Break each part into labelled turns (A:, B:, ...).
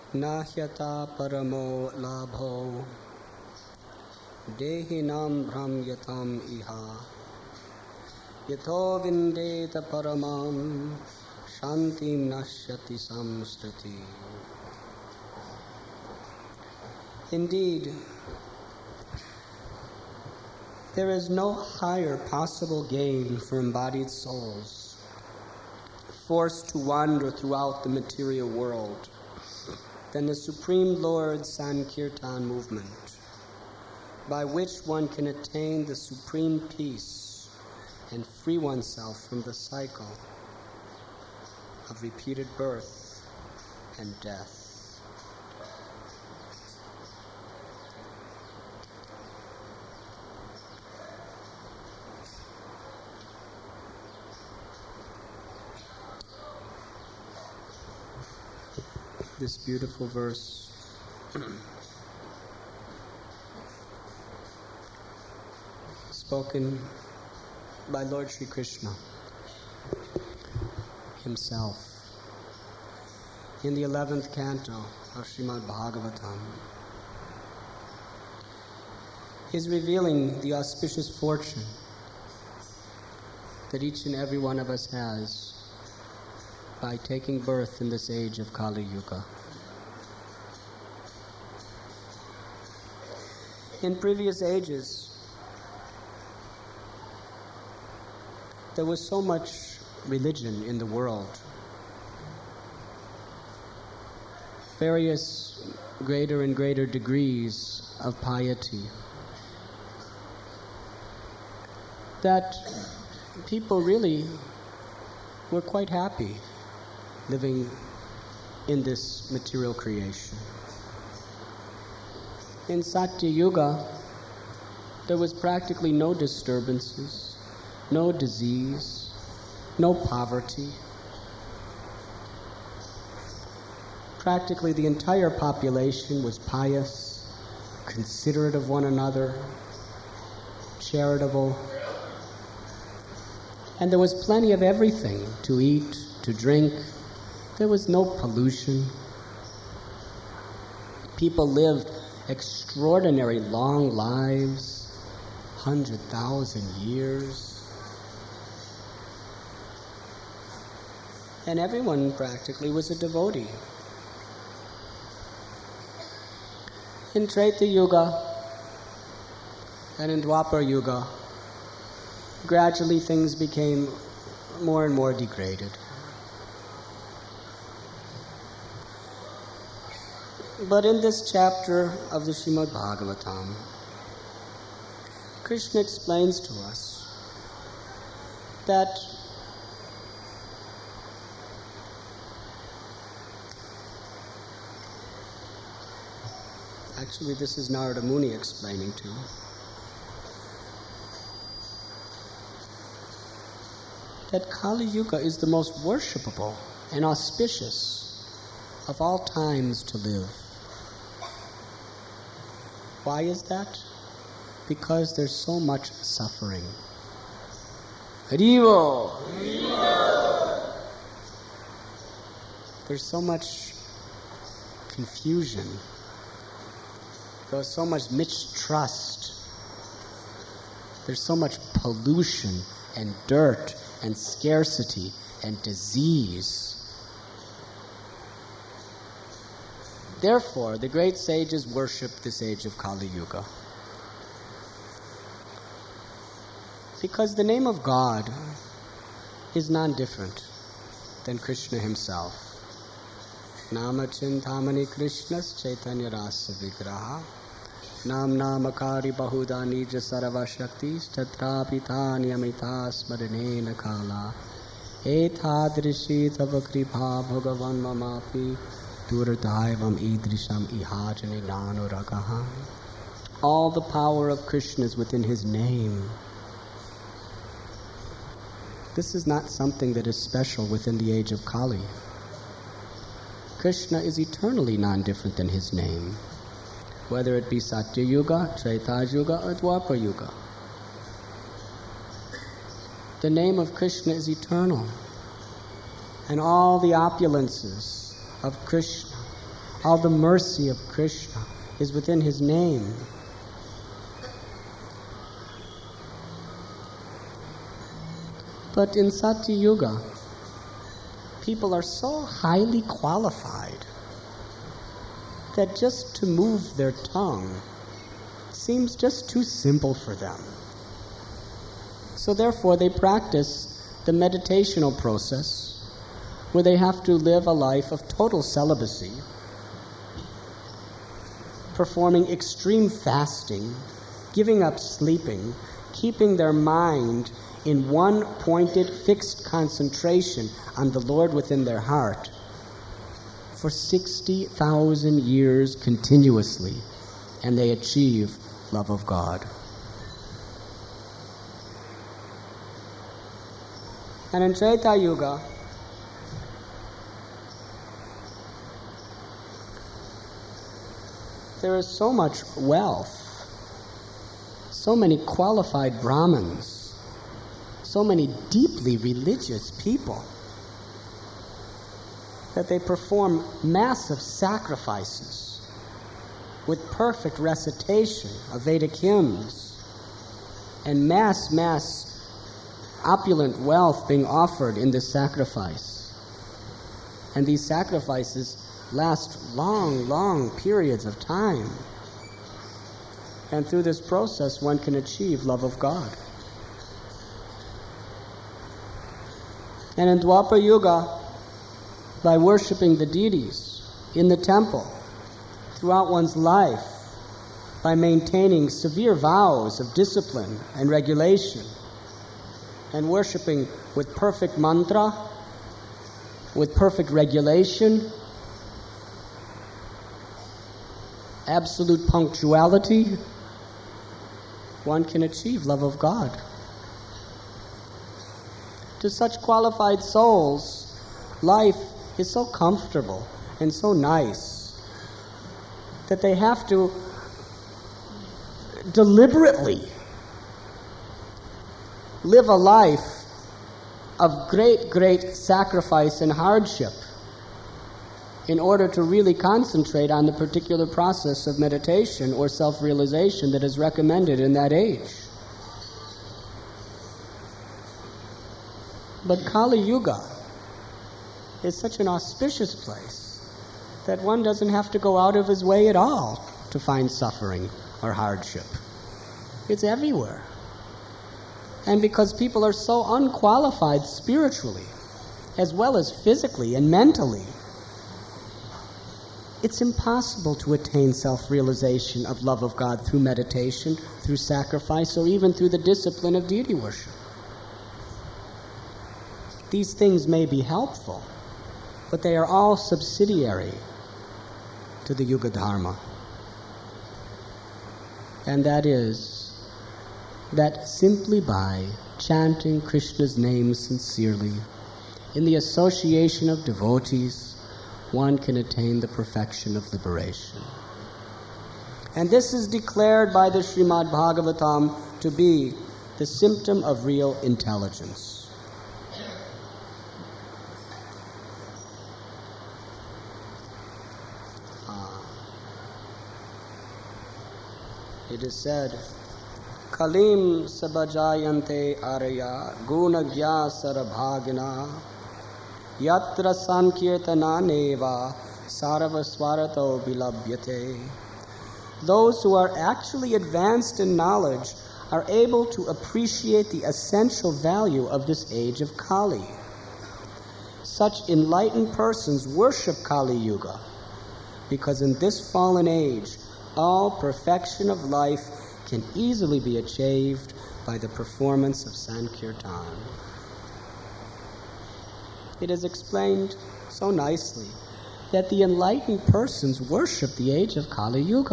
A: Nahyata paramo labho dehinam bhramyatam iha yatho vindeta paramam shantim nashyati samsriti. Indeed, there is no higher possible gain for embodied souls forced to wander throughout the material world than the Supreme Lord's Sankirtan movement, by which one can attain the supreme peace and free oneself from the cycle of repeated birth and death. This beautiful verse spoken by Lord Sri Krishna himself in the 11th canto of Srimad Bhagavatam is revealing the auspicious fortune that each and every one of us has by taking birth in this age of Kali Yuga. In previous ages, there was so much religion in the world. Various greater and greater degrees of piety. That people really were quite happy living in this material creation. In Satya Yuga, there was practically no disturbances, no disease, no poverty. Practically the entire population was pious, considerate of one another, charitable, and there was plenty of everything to eat, to drink. There was no pollution. People lived extraordinary long lives, 100,000 years. And everyone practically was a devotee. In Treta Yuga and in Dwapar Yuga, gradually things became more and more degraded. But in this chapter of the Srimad Bhagavatam, Krishna explains to us that actually this is Narada Muni explaining to that Kali Yuga is the most worshipable and auspicious of all times to live. Why is that? Because there's so much suffering. Harivo! There's so much confusion. There's so much mistrust. There's so much pollution and dirt and scarcity and disease. Therefore, the great sages worship this age of Kali Yuga. Because the name of God is non-different than Krishna himself. Nama Chintamani Krishnas Chaitanya Rasa Vigraha Nam Namakari Bahuda Nija Sarava Shaktis Tatrapi Tanyamita Smaranena Kala Etadrishi Tava Kripa Bhagavan Mamapi Duradaivam Idrisham Ihajane Nano Ragaha. All the power of Krishna is within his name. This is not something that is special within the age of Kali. Krishna is eternally non-different than his name, whether it be Satya Yuga, Treta Yuga, or Dwapar Yuga. The name of Krishna is eternal, and all the opulences of Krishna, All the mercy of Krishna is within his name. But in Satya Yuga, people are so highly qualified that just to move their tongue seems just too simple for them. So therefore they practice the meditational process where they have to live a life of total celibacy, performing extreme fasting, giving up sleeping, keeping their mind in one pointed, fixed concentration on the Lord within their heart for 60,000 years continuously, and they achieve love of God. And in Treta Yuga, there is so much wealth, so many qualified Brahmins, so many deeply religious people, that they perform massive sacrifices with perfect recitation of Vedic hymns and mass opulent wealth being offered in this sacrifice. And these sacrifices last long periods of time. And through this process, one can achieve love of God. And in Dwapara Yuga, by worshiping the deities in the temple throughout one's life, by maintaining severe vows of discipline and regulation, and worshiping with perfect mantra, with perfect regulation, absolute punctuality, one can achieve love of God. To such qualified souls, life is so comfortable and so nice that they have to deliberately live a life of great sacrifice and hardship in order to really concentrate on the particular process of meditation or self-realization that is recommended in that age. But Kali Yuga is such an auspicious place that one doesn't have to go out of his way at all to find suffering or hardship. It's everywhere. And because people are so unqualified spiritually, as well as physically and mentally, it's impossible to attain self-realization of love of God through meditation, through sacrifice, or even through the discipline of deity worship. These things may be helpful, but they are all subsidiary to the Yuga Dharma. And that is that simply by chanting Krishna's name sincerely, in the association of devotees, one can attain the perfection of liberation. And this is declared by the Srimad Bhagavatam to be the symptom of real intelligence. It is said, Kalim sabajayante arya gunagya sarabhagina yatra sankirtana neva sarvaswarato vilabhyate. Those who are actually advanced in knowledge are able to appreciate the essential value of this age of Kali. Such enlightened persons worship Kali Yuga because in this fallen age, all perfection of life can easily be achieved by the performance of Sankirtan. It is explained so nicely that the enlightened persons worship the age of Kali Yuga.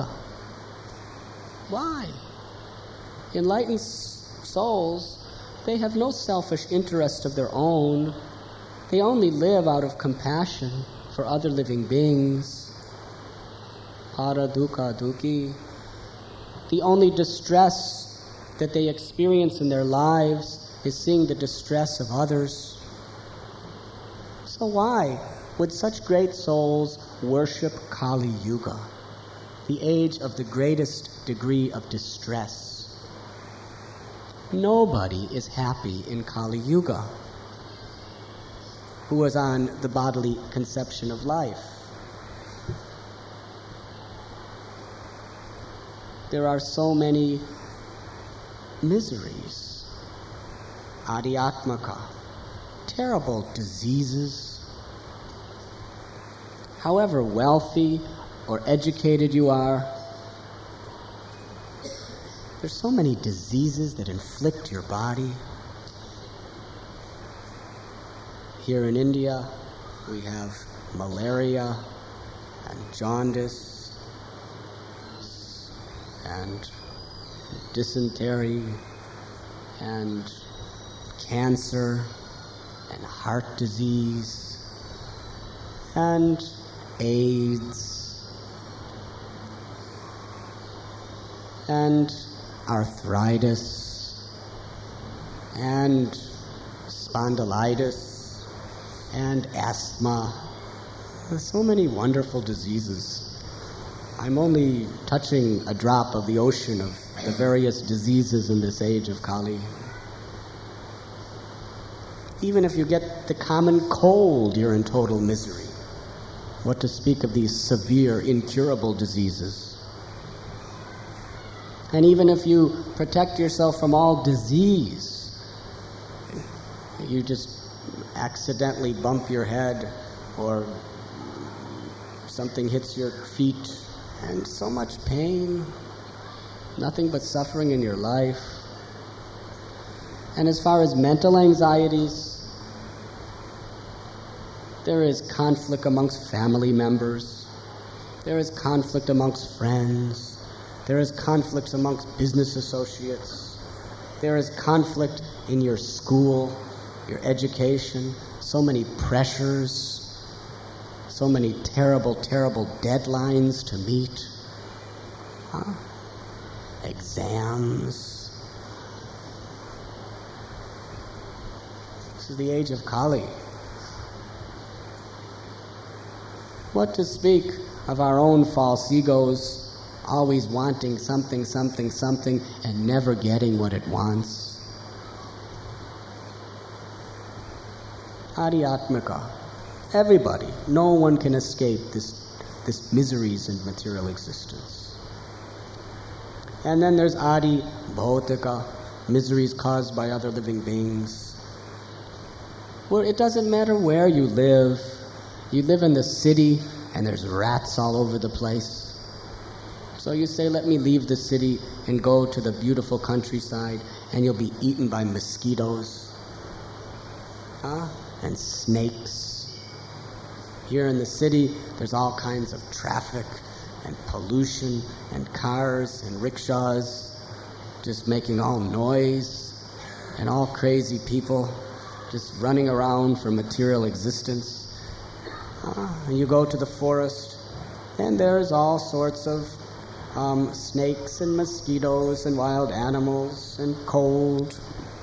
A: Why? Enlightened souls, they have no selfish interest of their own. They only live out of compassion for other living beings. Para dukkha dukhi. The only distress that they experience in their lives is seeing the distress of others. So why would such great souls worship Kali Yuga, the age of the greatest degree of distress? Nobody is happy in Kali Yuga who is on the bodily conception of life. There are so many miseries, adhyatmaka, terrible diseases. However wealthy or educated you are, there's so many diseases that inflict your body. Here in India, we have malaria and jaundice and dysentery and cancer and heart disease and AIDS and arthritis and spondylitis and asthma. There's so many wonderful diseases. I'm only touching a drop of the ocean of the various diseases in this age of Kali. Even if you get the common cold, you're in total misery. What to speak of these severe, incurable diseases? And even if you protect yourself from all disease, you just accidentally bump your head or something hits your feet, and so much pain, nothing but suffering in your life. And as far as mental anxieties, there is conflict amongst family members, there is conflict amongst friends, there is conflict amongst business associates, there is conflict in your school, your education, so many pressures, so many terrible, terrible deadlines to meet. Exams. This is the age of Kali. What to speak of our own false egos, always wanting something, something, something, and never getting what it wants. Adhyatmaka. Everybody. No one can escape this miseries in material existence. And then there's Adi Bhautika, miseries caused by other living beings. Where it doesn't matter where you live. You live in the city and there's rats all over the place. So you say, let me leave the city and go to the beautiful countryside, and you'll be eaten by mosquitoes. And snakes. Here in the city, there's all kinds of traffic and pollution and cars and rickshaws just making all noise and all crazy people just running around for material existence. And you go to the forest and there's all sorts of snakes and mosquitoes and wild animals and cold.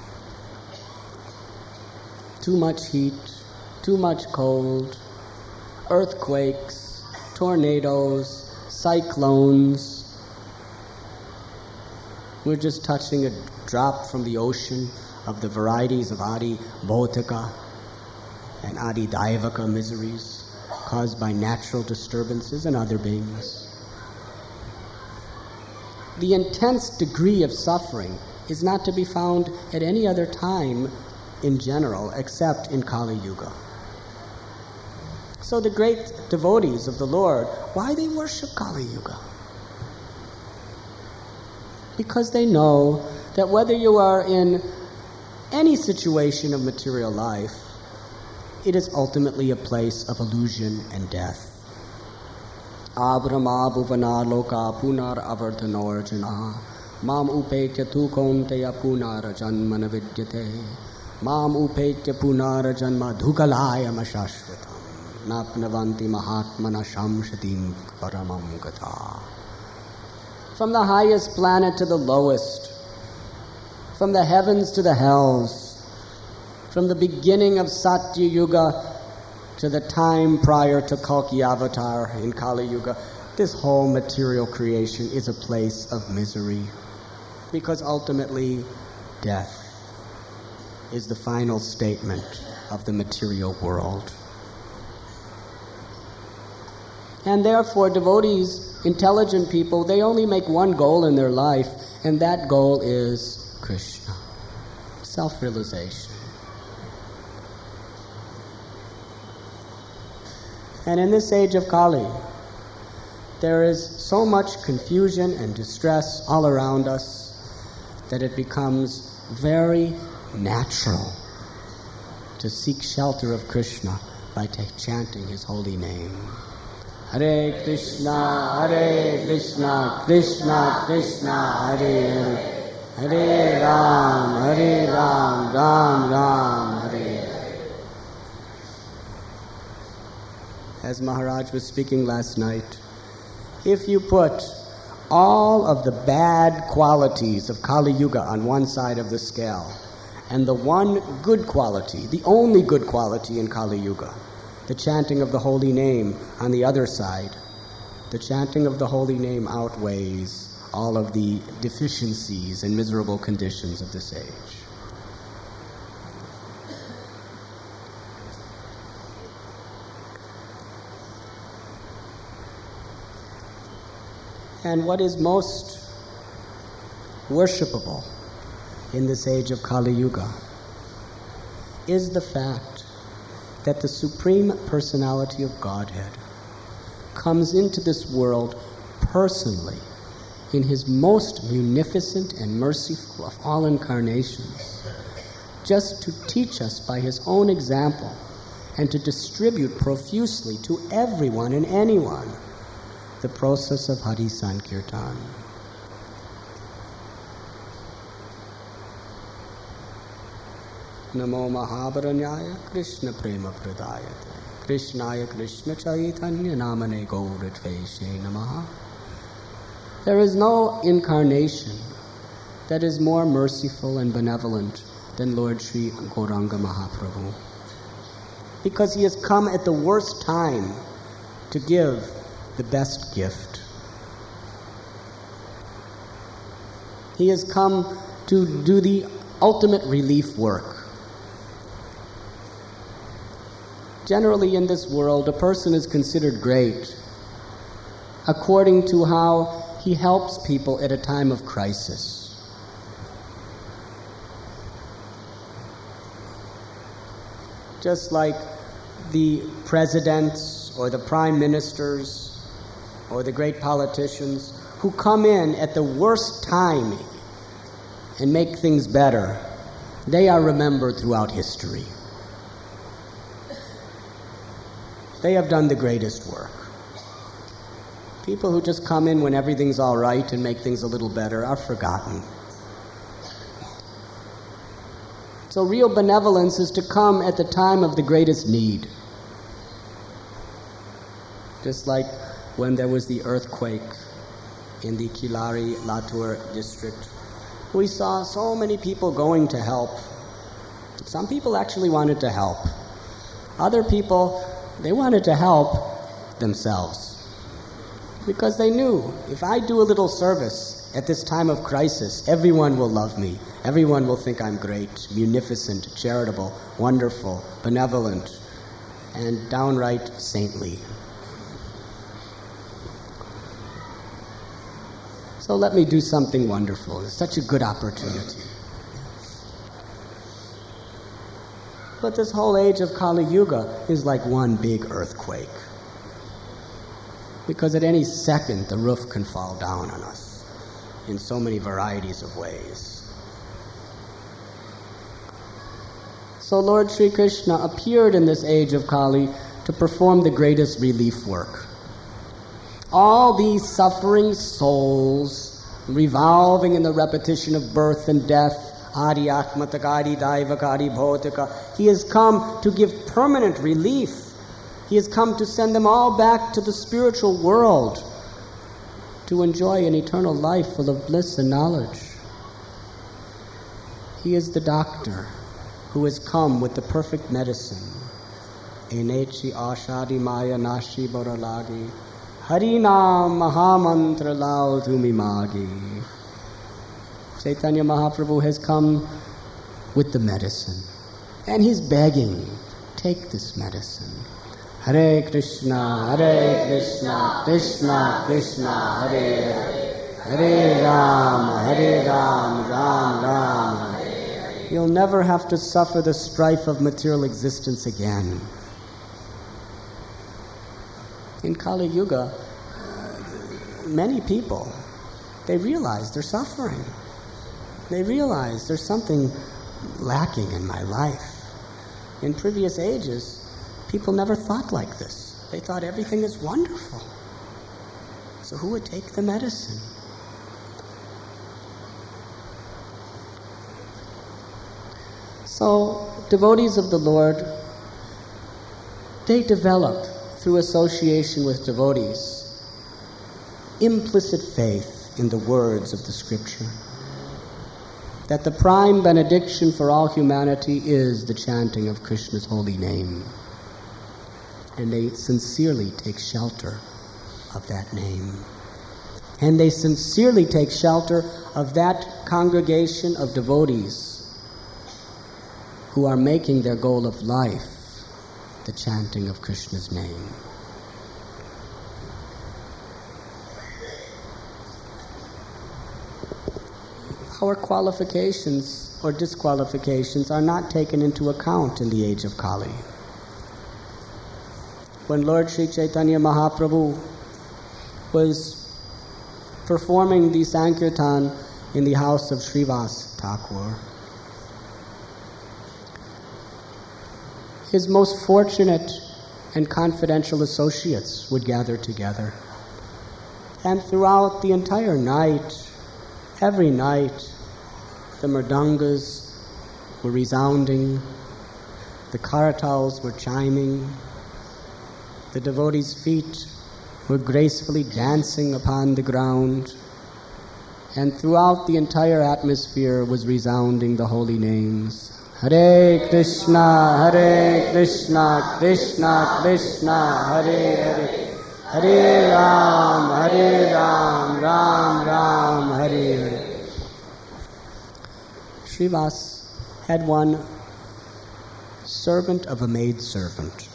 A: Too much heat, too much cold, earthquakes, tornadoes, cyclones. We're just touching a drop from the ocean of the varieties of Adi Bhautika and Adi Daivaka miseries caused by natural disturbances and other beings. The intense degree of suffering is not to be found at any other time in general, except in Kali Yuga. So the great devotees of the Lord, why they worship Kali Yuga? Because they know that whether you are in any situation of material life, it is ultimately a place of illusion and death. Abrahma bhuvana loka punar avarthanorjana mam upetya tu kaunteya punar janmana vidyate mam upetya punar janma dhukalaya mashashvatam napnavanti mahatmana shamshatim paramam gata. From the highest planet to the lowest, from the heavens to the hells, from the beginning of Satya Yuga to the time prior to Kalki Avatar in Kali Yuga, this whole material creation is a place of misery, because ultimately death is the final statement of the material world. And therefore, devotees, intelligent people, they only make one goal in their life, and that goal is Krishna, self-realization. And in this age of Kali, there is so much confusion and distress all around us that it becomes very natural to seek shelter of Krishna by chanting his holy name. Hare Krishna, Krishna Krishna, Hare Hare, Hare Ram, Ram Ram, Hare Hare. As Maharaj was speaking last night, if you put all of the bad qualities of Kali Yuga on one side of the scale, and the one good quality, the only good quality in Kali Yuga, the chanting of the holy name on the other side, the chanting of the holy name outweighs all of the deficiencies and miserable conditions of this age. And what is most worshipable in this age of Kali Yuga is the fact that the Supreme Personality of Godhead comes into this world personally in his most munificent and merciful of all incarnations, just to teach us by his own example and to distribute profusely to everyone and anyone the process of Hari Sankirtan. Namo Mahabharanyaya Krishna Prema Pradayate Krishnaya Krishna Chaitanya Namane Gauradveshe Namaha. There is no incarnation that is more merciful and benevolent than Lord Sri Gauranga Mahaprabhu, because he has come at the worst time to give the best gift. He has come to do the ultimate relief work. Generally in this world, a person is considered great according to how he helps people at a time of crisis. Just like the presidents or the prime ministers or the great politicians who come in at the worst time and make things better, they are remembered throughout history. They have done the greatest work. People who just come in when everything's all right and make things a little better are forgotten. So real benevolence is to come at the time of the greatest need. Just like when there was the earthquake in the Kilari Latur district, we saw so many people going to help. Some people actually wanted to help. Other people, they wanted to help themselves, because they knew, if I do a little service at this time of crisis, everyone will love me. Everyone will think I'm great, munificent, charitable, wonderful, benevolent, and downright saintly. So let me do something wonderful. It's such a good opportunity. But this whole age of Kali Yuga is like one big earthquake, because at any second the roof can fall down on us in so many varieties of ways. So Lord Sri Krishna appeared in this age of Kali to perform the greatest relief work. All these suffering souls, revolving in the repetition of birth and death, Adi Atmatakari Daivakari Bhotika, he has come to give permanent relief. He has come to send them all back to the spiritual world to enjoy an eternal life full of bliss and knowledge. He is the doctor who has come with the perfect medicine, enechi ashadi maya nashi boralagi. Harinam Mahamantra lao tumi magi. Chaitanya Mahaprabhu has come with the medicine. And he's begging, take this medicine. Hare Krishna, Krishna Krishna, Hare Hare. Hare Ram, Ram Ram, Hare. You'll never have to suffer the strife of material existence again. In Kali Yuga, many people, they realize they're suffering. They realize there's something lacking in my life. In previous ages, people never thought like this. They thought everything is wonderful. So who would take the medicine? So devotees of the Lord, they develop through association with devotees, implicit faith in the words of the scripture, that the prime benediction for all humanity is the chanting of Krishna's holy name. And they sincerely take shelter of that name. And they sincerely take shelter of that congregation of devotees who are making their goal of life the chanting of Krishna's name. Our qualifications or disqualifications are not taken into account in the age of Kali. When Lord Sri Chaitanya Mahaprabhu was performing the Sankirtan in the house of Srivas Thakur, his most fortunate and confidential associates would gather together. And throughout the entire night, every night, the mridangas were resounding, the karatals were chiming, the devotees' feet were gracefully dancing upon the ground, and throughout the entire atmosphere was resounding the holy names. Hare Krishna, Krishna Krishna, Hare Hare, Hare Ram, Ram Ram, Hare Hare. Srivas had one servant of a maidservant.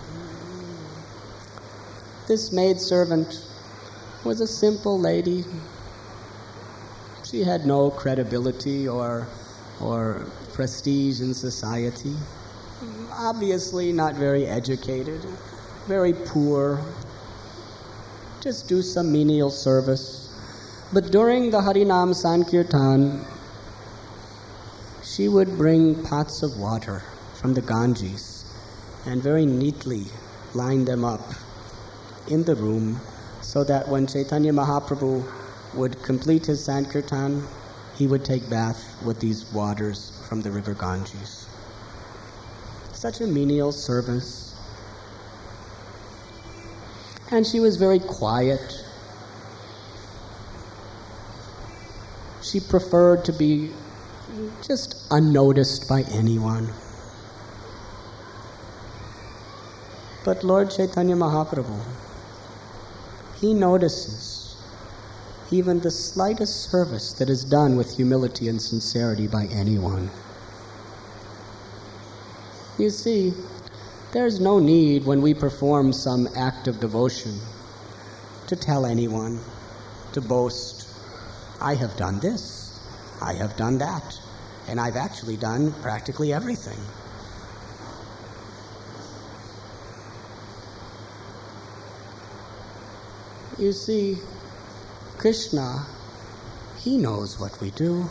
A: This maidservant was a simple lady. She had no credibility or prestige in society. Obviously not very educated, very poor. Just do some menial service. But during the Harinam Sankirtan, she would bring pots of water from the Ganges and very neatly line them up in the room so that when Chaitanya Mahaprabhu would complete his Sankirtan, he would take bath with these waters from the river Ganges. Such a menial service. And she was very quiet. She preferred to be just unnoticed by anyone. But Lord Chaitanya Mahaprabhu, he notices even the slightest service that is done with humility and sincerity by anyone. You see, there's no need when we perform some act of devotion to tell anyone, to boast, I have done this, I have done that, and I've actually done practically everything. You see, Krishna, he knows what we do.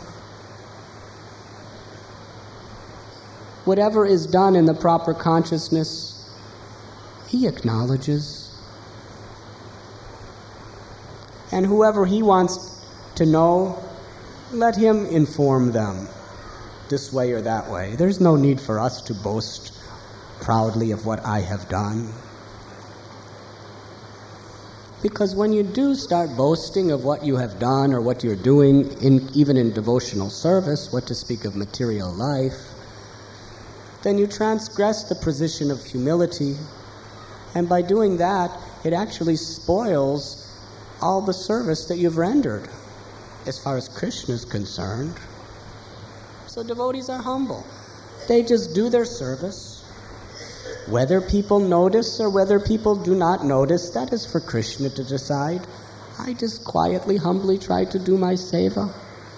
A: Whatever is done in the proper consciousness, he acknowledges. And whoever he wants to know, let him inform them this way or that way. There's no need for us to boast proudly of what I have done. Because when you do start boasting of what you have done or what you're doing, even in devotional service, what to speak of material life, then you transgress the position of humility. And by doing that, it actually spoils all the service that you've rendered, as far as Krishna is concerned. So devotees are humble. They just do their service. Whether people notice or whether people do not notice, that is for Krishna to decide. I just quietly, humbly try to do my seva.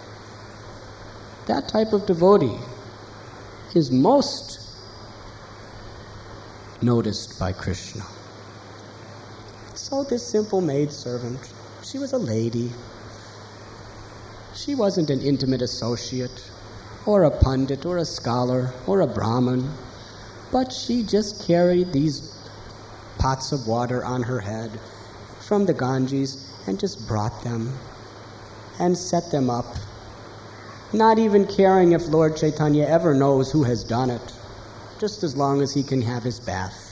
A: That type of devotee is most noticed by Krishna. So this simple maidservant, she was a lady. She wasn't an intimate associate, or a pundit, or a scholar, or a Brahmin, but she just carried these pots of water on her head from the Ganges and just brought them and set them up, not even caring if Lord Chaitanya ever knows who has done it, just as long as he can have his bath.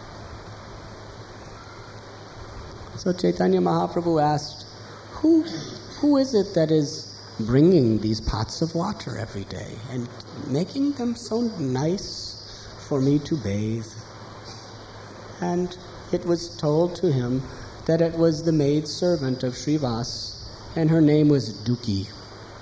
A: So Chaitanya Mahaprabhu asked, who is it that is bringing these pots of water every day and making them so nice for me to bathe? And it was told to him that it was the maid servant of Srivas, and her name was Duki.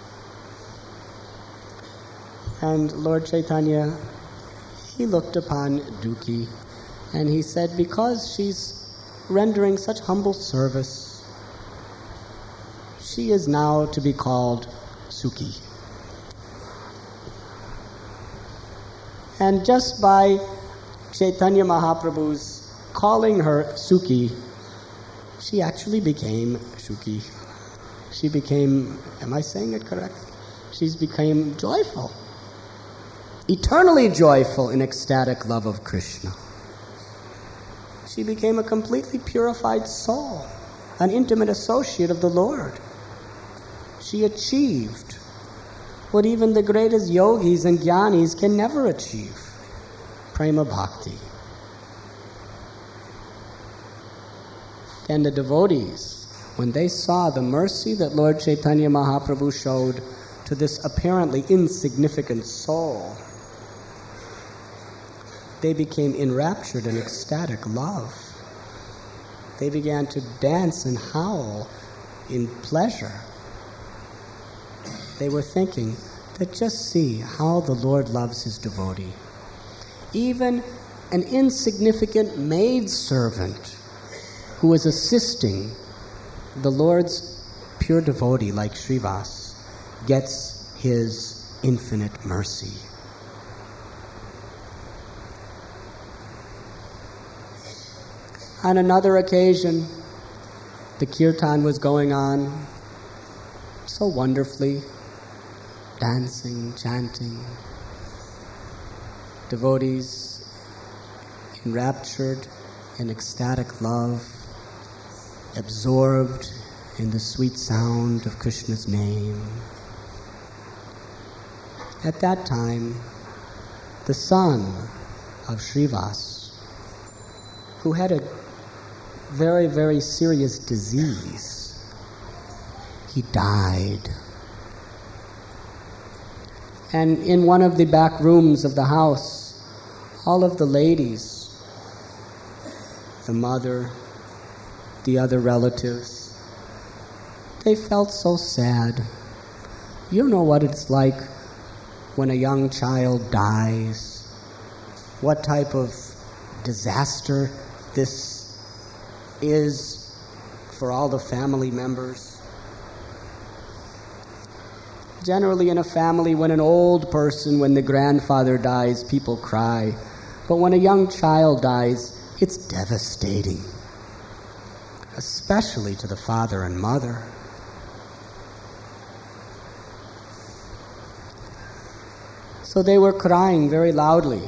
A: And Lord Chaitanya, he looked upon Duki and he said, because she's rendering such humble service, she is now to be called Sukhi. And just by Chaitanya Mahaprabhu's calling her Sukhi, she actually became Sukhi. She became, am I saying it correctly? She became joyful, eternally joyful in ecstatic love of Krishna. She became a completely purified soul, an intimate associate of the Lord. She achieved what even the greatest yogis and jnanis can never achieve, prema bhakti. And the devotees, when they saw the mercy that Lord Chaitanya Mahaprabhu showed to this apparently insignificant soul, they became enraptured in ecstatic love. They began to dance and howl in pleasure. They were thinking that just see how the Lord loves his devotee. Even an insignificant maidservant who is assisting the Lord's pure devotee like Srivas gets his infinite mercy. On another occasion, the kirtan was going on so wonderfully, dancing, chanting, devotees enraptured in ecstatic love, absorbed in the sweet sound of Krishna's name. At that time, the son of Srivas, who had a very, very serious disease, he died. And in one of the back rooms of the house, all of the ladies, the mother, the other relatives, they felt so sad. You know what it's like when a young child dies, what type of disaster this is for all the family members. Generally in a family, when an old person, when the grandfather dies, people cry. But when a young child dies, it's devastating, especially to the father and mother. So they were crying very loudly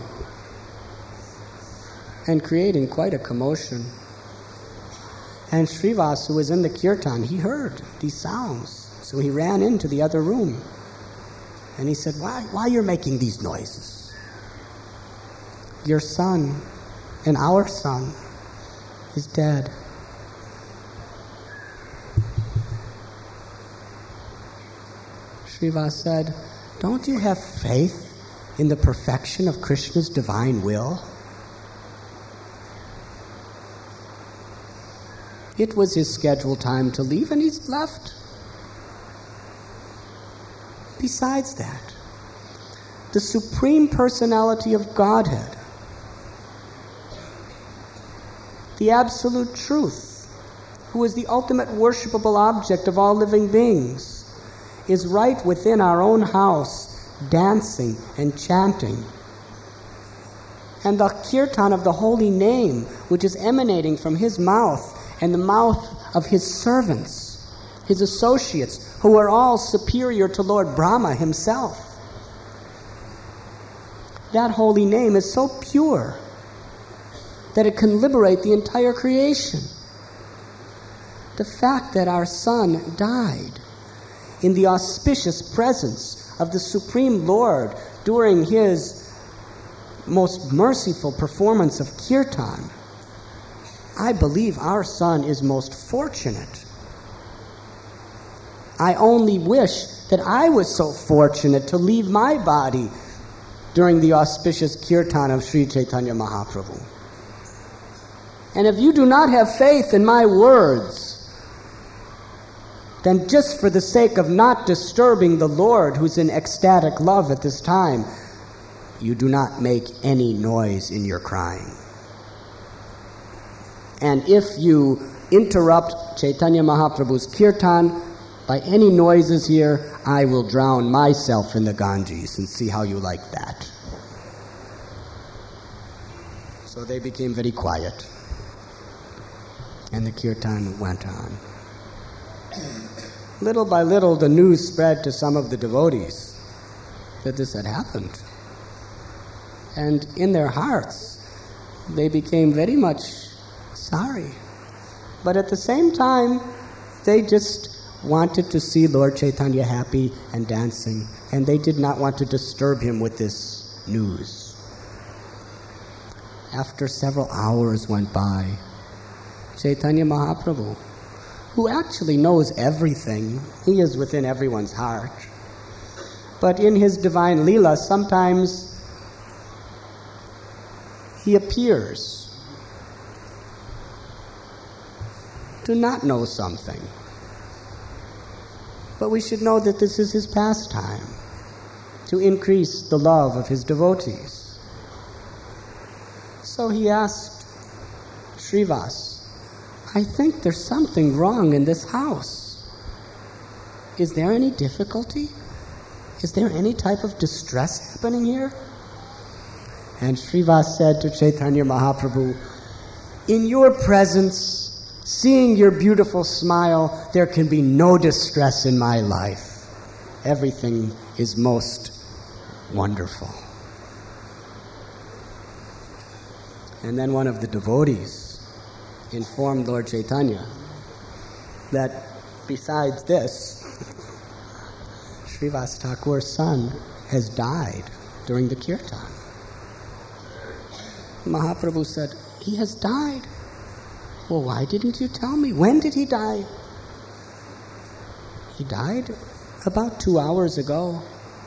A: and creating quite a commotion. And Srivas, who was in the kirtan, he heard these sounds. So he ran into the other room. And he said, why you're making these noises? Your son and our son is dead. Srivas said, don't you have faith in the perfection of Krishna's divine will? It was his scheduled time to leave, and he's left. Besides that, the Supreme Personality of Godhead, the Absolute Truth, who is the ultimate worshipable object of all living beings, is right within our own house, dancing and chanting. And the kirtan of the holy name, which is emanating from his mouth and the mouth of his servants, his associates, who are all superior to Lord Brahma himself. That holy name is so pure that it can liberate the entire creation. The fact that our son died in the auspicious presence of the Supreme Lord during his most merciful performance of kirtan, I believe our son is most fortunate. I only wish that I was so fortunate to leave my body during the auspicious kirtan of Sri Chaitanya Mahaprabhu. And if you do not have faith in my words, then just for the sake of not disturbing the Lord who's in ecstatic love at this time, you do not make any noise in your crying. And if you interrupt Chaitanya Mahaprabhu's kirtan by any noises here, I will drown myself in the Ganges, and see how you like that. So they became very quiet, and the kirtan went on. Little by little, the news spread to some of the devotees that this had happened. And in their hearts, they became very much sorry. But at the same time, they just wanted to see Lord Chaitanya happy and dancing, and they did not want to disturb him with this news. After several hours went by, Chaitanya Mahaprabhu, who actually knows everything, he is within everyone's heart, but in his divine Leela, sometimes he appears to not know something. But we should know that this is his pastime, to increase the love of his devotees. So he asked Srivas, I think there's something wrong in this house. Is there any difficulty? Is there any type of distress happening here? And Srivas said to Chaitanya Mahaprabhu, in your presence, seeing your beautiful smile, there can be no distress in my life. Everything is most wonderful. And then one of the devotees informed Lord Chaitanya that besides this, Srivas Thakur's son has died during the kirtan. Mahaprabhu said, he has died? Well, why didn't you tell me? When did he die? He died about 2 hours ago.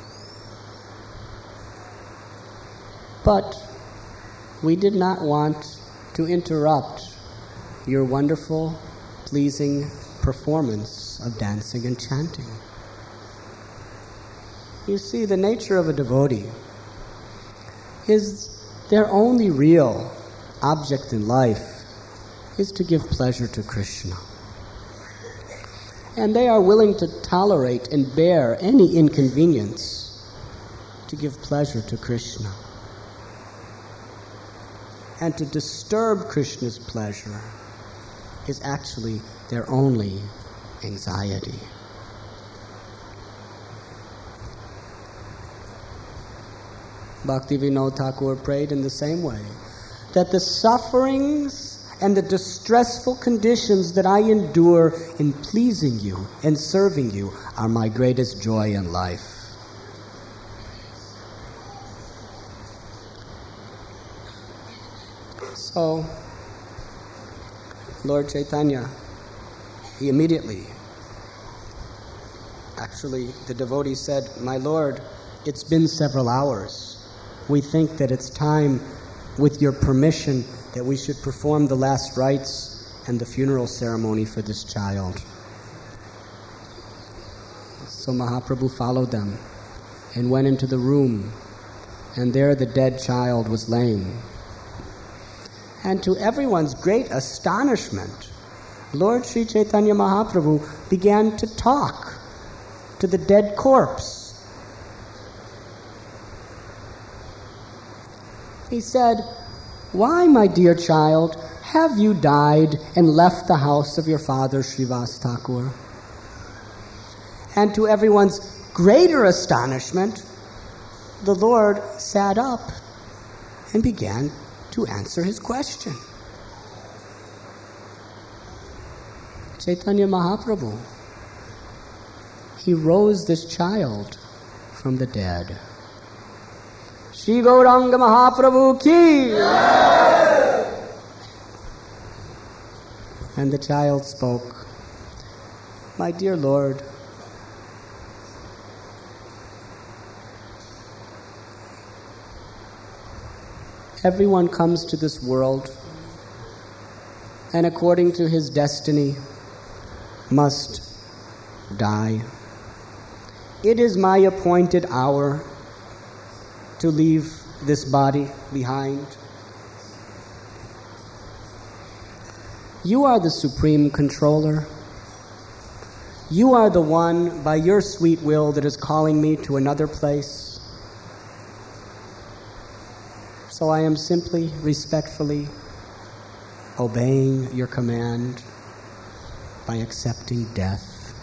A: But we did not want to interrupt your wonderful, pleasing performance of dancing and chanting. You see, the nature of a devotee is their only real object in life is to give pleasure to Krishna. And they are willing to tolerate and bear any inconvenience to give pleasure to Krishna. And to disturb Krishna's pleasure is actually their only anxiety. Bhaktivinoda Thakur prayed in the same way, that the sufferings and the distressful conditions that I endure in pleasing you and serving you are my greatest joy in life. So, Lord Chaitanya, he immediately, actually the devotee said, my Lord, it's been several hours. we think that it's time, with your permission, that we should perform the last rites and the funeral ceremony for this child. So Mahaprabhu followed them and went into the room, and there the dead child was laying. And to everyone's great astonishment, Lord Sri Chaitanya Mahaprabhu began to talk to the dead corpse. He said, "Why, my dear child, have you died and left the house of your father, Srivas Thakur?" And to everyone's greater astonishment, the Lord sat up and began to answer his question. Chaitanya Mahaprabhu, he rose this child from the dead. Shri Gauranga Mahaprabhu ki! And the child spoke, "My dear Lord, everyone comes to this world and according to his destiny must die. It is my appointed hour to leave this body behind. You are the supreme controller. You are the one, by your sweet will, that is calling me to another place. So I am simply, respectfully obeying your command by accepting death.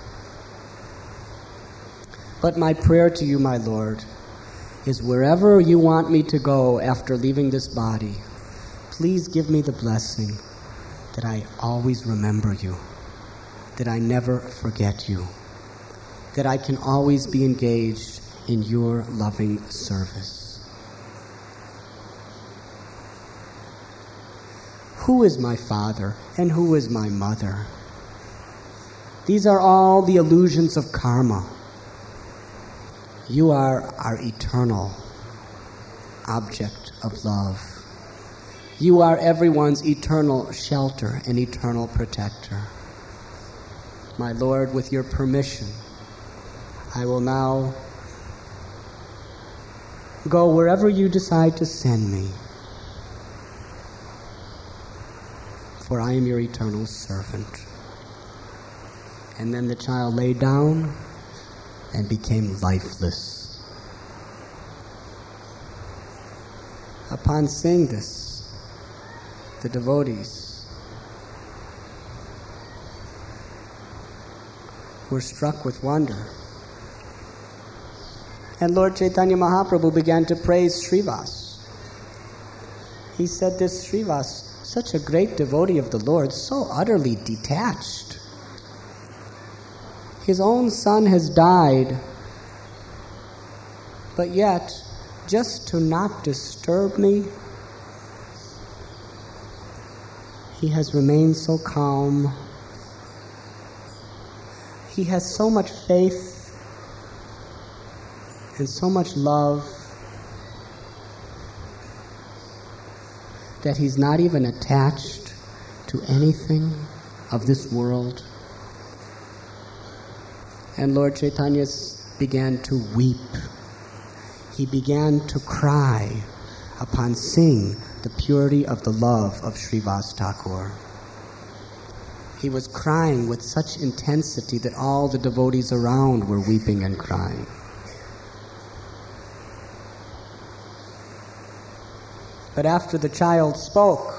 A: But my prayer to you, my Lord, is wherever you want me to go after leaving this body, please give me the blessing that I always remember you, that I never forget you, that I can always be engaged in your loving service." Who is my father and who is my mother? These are all the illusions of karma. You are our eternal object of love. You are everyone's eternal shelter and eternal protector. My Lord, with your permission, I will now go wherever you decide to send me, for I am your eternal servant. And then the child lay down and became lifeless. Upon seeing this, the devotees were struck with wonder. And Lord Chaitanya Mahaprabhu began to praise Srivas. He said, "This Srivas, such a great devotee of the Lord, so utterly detached. His own son has died, but yet, just to not disturb me, he has remained so calm. He has so much faith and so much love that he's not even attached to anything of this world." And Lord Chaitanya began to weep. He began to cry upon seeing the purity of the love of Srivas Thakur. He was crying with such intensity that all the devotees around were weeping and crying. But after the child spoke,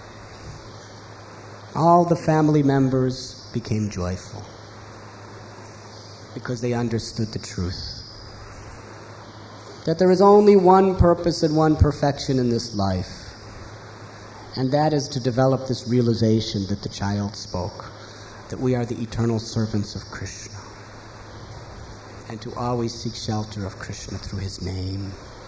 A: all the family members became joyful, because they understood the truth. That there is only one purpose and one perfection in this life, and that is to develop this realization that the child spoke, that we are the eternal servants of Krishna, and to always seek shelter of Krishna through his name.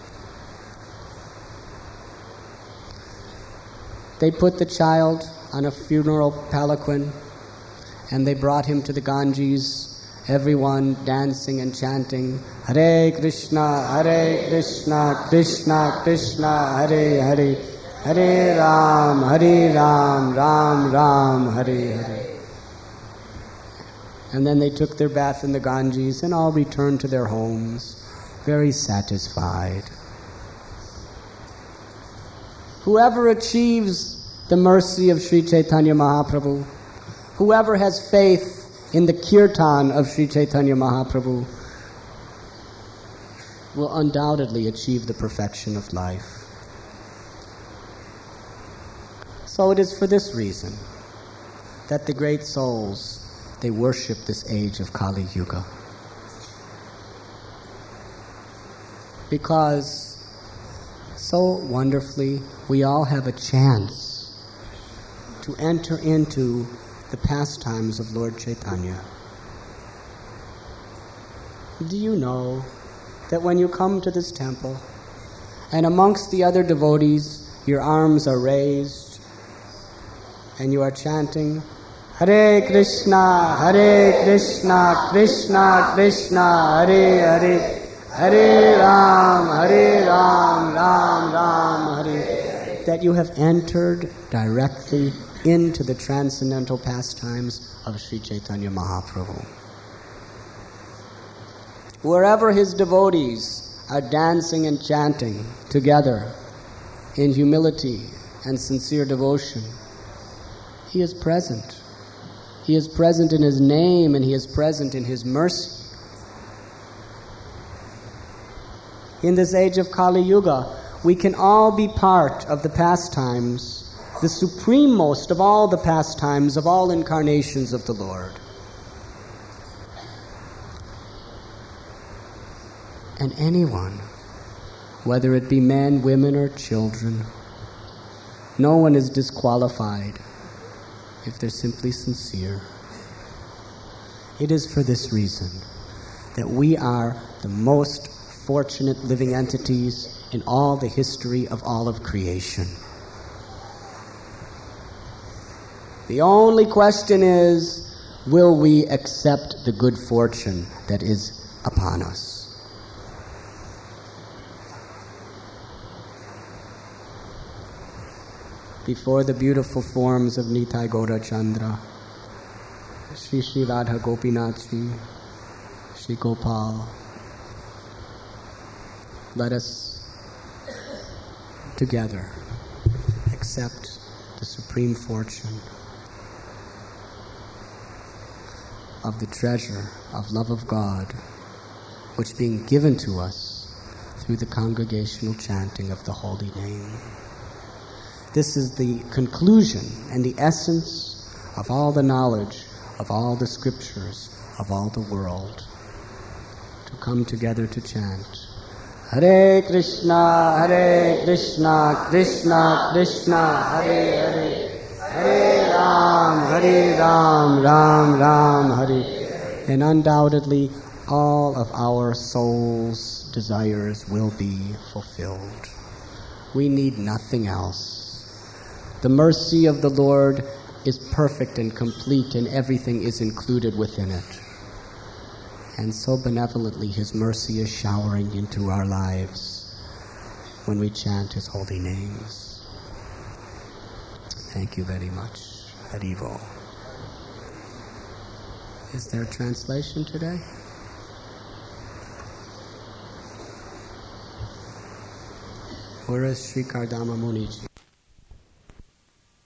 A: They put the child on a funeral palanquin, and they brought him to the Ganges, everyone dancing and chanting, Hare Krishna, Krishna Krishna, Hare Hare, Hare Ram, Ram Ram, Hare Hare. And then they took their bath in the Ganges and all returned to their homes, very satisfied. Whoever achieves the mercy of Sri Chaitanya Mahaprabhu, whoever has faith in the kirtan of Sri Chaitanya Mahaprabhu, will undoubtedly achieve the perfection of life. So it is for this reason that the great souls, they worship this age of Kali Yuga. Because so wonderfully we all have a chance to enter into the pastimes of Lord Chaitanya. Do you know that when you come to this temple and amongst the other devotees your arms are raised and you are chanting Hare Krishna, Krishna Krishna, Hare Hare, Hare Ram, Ram Ram, Hare, that you have entered directly into the transcendental pastimes of Sri Chaitanya Mahaprabhu. Wherever his devotees are dancing and chanting together in humility and sincere devotion, he is present. He is present in his name and he is present in his mercy. In this age of Kali Yuga, we can all be part of the pastimes, the suprememost of all the pastimes of all incarnations of the Lord. And anyone, whether it be men, women, or children, no one is disqualified if they're simply sincere. It is for this reason that we are the most fortunate living entities in all the history of all of creation. The only question is, will we accept the good fortune that is upon us? Before the beautiful forms of Nitai Gaura Chandra, Shri Shri Radha Gopinathji, Shri Gopal, let us together accept the supreme fortune of the treasure of love of God, which being given to us through the congregational chanting of the holy name. This is the conclusion and the essence of all the knowledge, of all the scriptures, of all the world, to come together to chant Hare Krishna, Krishna Krishna, Hare Hare, Hare Ram, Ram Hare. And undoubtedly, all of our soul's desires will be fulfilled. We need nothing else. The mercy of the Lord is perfect and complete, and everything is included within it. And so benevolently His mercy is showering into our lives when we chant His holy names. Thank you very much. Haribo. Is there a translation today? Where is Sri Kardama Muniji?